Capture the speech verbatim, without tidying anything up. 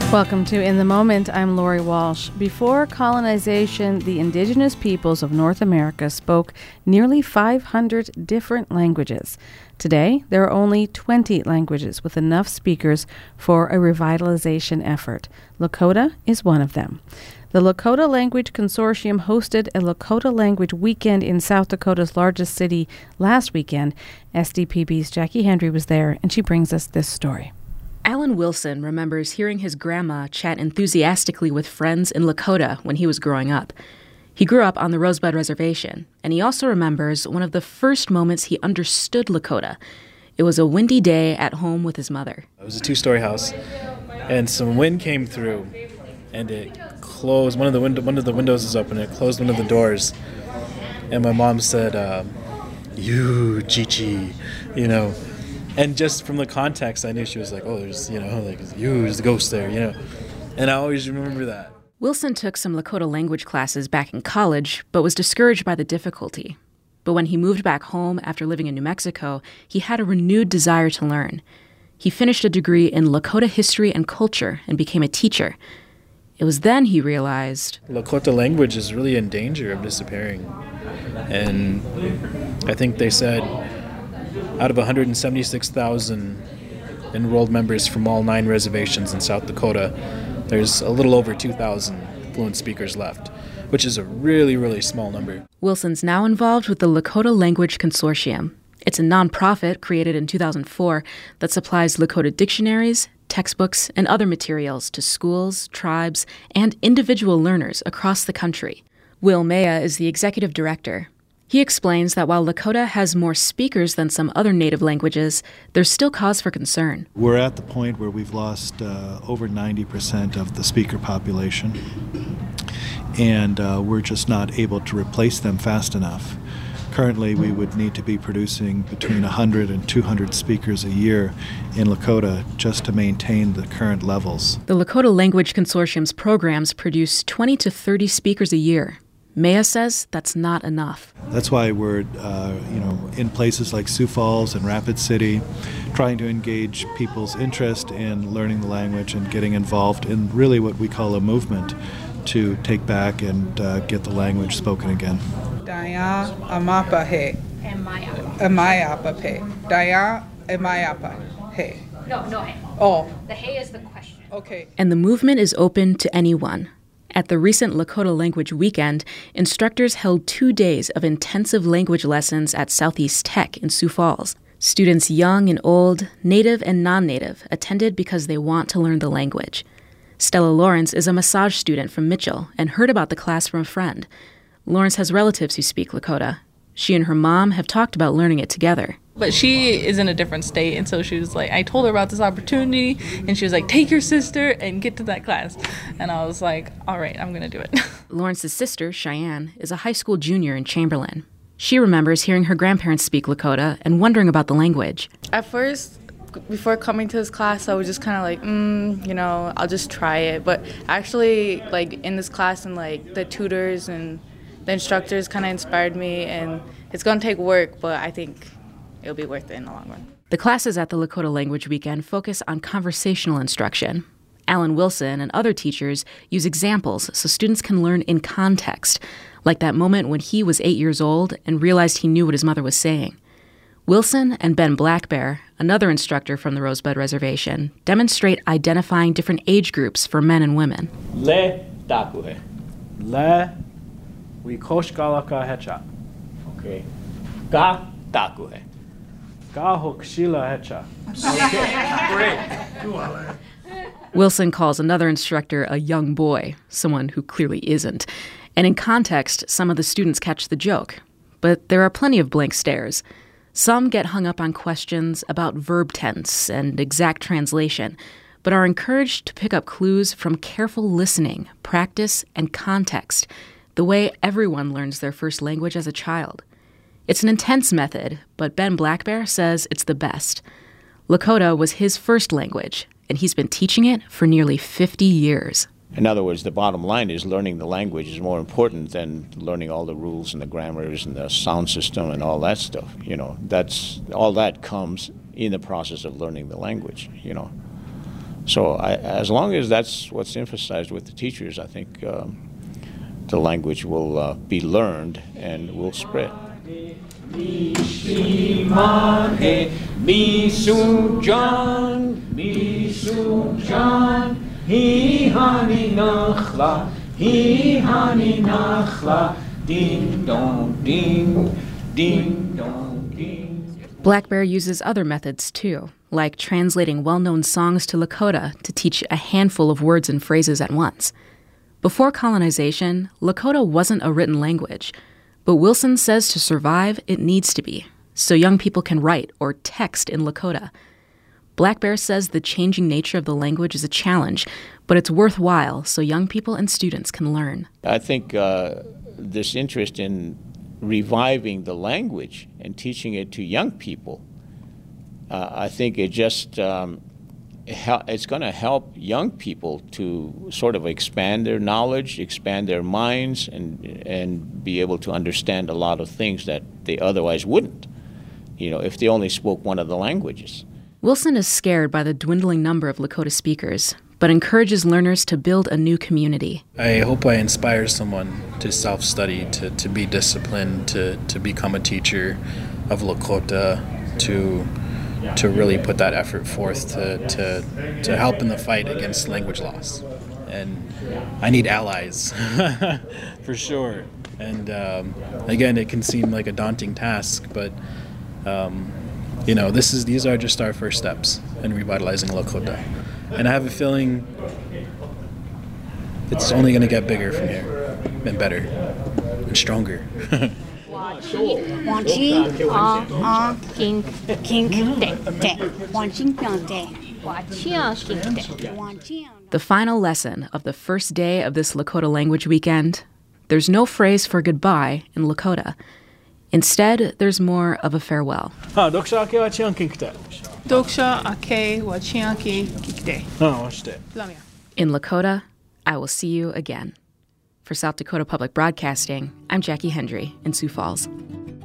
Welcome to In the Moment. I'm Lori Walsh. Before colonization, the indigenous peoples of North America spoke nearly five hundred different languages. Today, there are only twenty languages with enough speakers for a revitalization effort. Lakota is one of them. The Lakota Language Consortium hosted a Lakota Language Weekend in South Dakota's largest city last weekend. S D P B's Jackie Hendry was there, and she brings us this story. Alan Wilson remembers hearing his grandma chat enthusiastically with friends in Lakota when he was growing up. He grew up on the Rosebud Reservation, and he also remembers one of the first moments he understood Lakota. It was a windy day at home with his mother. It was a two-story house, and some wind came through, and it closed. One of the window, one of the windows was open. It closed one of the doors, and my mom said, um, "You, Chichi," you know. And just from the context, I knew she was like, oh, there's, you know, like, you, there's the ghost there, you know. And I always remember that. Wilson took some Lakota language classes back in college, but was discouraged by the difficulty. But when he moved back home after living in New Mexico, he had a renewed desire to learn. He finished a degree in Lakota history and culture and became a teacher. It was then he realized Lakota language is really in danger of disappearing. And I think they said out of one hundred seventy-six thousand enrolled members from all nine reservations in South Dakota, there's a little over two thousand fluent speakers left, which is a really, really small number. Wilson's now involved with the Lakota Language Consortium. It's a nonprofit created in two thousand four that supplies Lakota dictionaries, textbooks, and other materials to schools, tribes, and individual learners across the country. Will Maya is the executive director. He explains that while Lakota has more speakers than some other native languages, there's still cause for concern. We're at the point where we've lost uh, over ninety percent of the speaker population, and uh, we're just not able to replace them fast enough. Currently, we would need to be producing between one hundred and two hundred speakers a year in Lakota just to maintain the current levels. The Lakota Language Consortium's programs produce twenty to thirty speakers a year. Maya says that's not enough. That's why we're, uh, you know, in places like Sioux Falls and Rapid City, trying to engage people's interest in learning the language and getting involved in really what we call a movement to take back and uh, get the language spoken again. Daya amapa he. Amayapa he. Daya amayapa he. No, no he. Oh. The he is the question. Okay. And the movement is open to anyone. At the recent Lakota Language Weekend, instructors held two days of intensive language lessons at Southeast Tech in Sioux Falls. Students young and old, native and non-native, attended because they want to learn the language. Stella Lawrence is a massage student from Mitchell and heard about the class from a friend. Lawrence has relatives who speak Lakota. She and her mom have talked about learning it together. But she is in a different state, and so she was like, I told her about this opportunity, and she was like, take your sister and get to that class. And I was like, all right, I'm going to do it. Lawrence's sister, Cheyenne, is a high school junior in Chamberlain. She remembers hearing her grandparents speak Lakota and wondering about the language. At first, before coming to this class, I was just kind of like, mm, you know, I'll just try it. But actually, like, in this class and, like, the tutors and the instructors kind of inspired me, and it's going to take work, but I think it'll be worth it in the long run. The classes at the Lakota Language Weekend focus on conversational instruction. Alan Wilson and other teachers use examples so students can learn in context, like that moment when he was eight years old and realized he knew what his mother was saying. Wilson and Ben Blackbear, another instructor from the Rosebud Reservation, demonstrate identifying different age groups for men and women. Le takuhe. Le wikoshkalaka hecha. Okay. Ga takuhe. Wilson calls another instructor a young boy, someone who clearly isn't. And in context, some of the students catch the joke. But there are plenty of blank stares. Some get hung up on questions about verb tense and exact translation, but are encouraged to pick up clues from careful listening, practice, and context, the way everyone learns their first language as a child. It's an intense method, but Ben Blackbear says it's the best. Lakota was his first language, and he's been teaching it for nearly fifty years. In other words, the bottom line is learning the language is more important than learning all the rules and the grammars and the sound system and all that stuff. You know, that's all that comes in the process of learning the language, you know. So I, as long as that's what's emphasized with the teachers, I think um, the language will uh, be learned and will spread. Black Bear uses other methods too, like translating well-known songs to Lakota to teach a handful of words and phrases at once. Before colonization, Lakota wasn't a written language, but Wilson says to survive, it needs to be, so young people can write or text in Lakota. Black Bear says the changing nature of the language is a challenge, but it's worthwhile so young people and students can learn. I think uh, this interest in reviving the language and teaching it to young people, uh, I think it just um, hel- it's going to help young people to sort of expand their knowledge, expand their minds, and and be able to understand a lot of things that they otherwise wouldn't, you know, if they only spoke one of the languages. Wilson is scared by the dwindling number of Lakota speakers, but encourages learners to build a new community. I hope I inspire someone to self-study, to, to be disciplined, to, to become a teacher of Lakota, to to really put that effort forth to, to, to help in the fight against language loss. And I need allies, for sure. And um, again, it can seem like a daunting task, but um, you know, this is these are just our first steps in revitalizing Lakota. And I have a feeling it's only going to get bigger from here, and better, and stronger. The final lesson of the first day of this Lakota language weekend: there's no phrase for goodbye in Lakota. Instead, there's more of a farewell. Doksha ake wa chianki kikte. In Lakota, I will see you again. For South Dakota Public Broadcasting, I'm Jackie Hendry in Sioux Falls.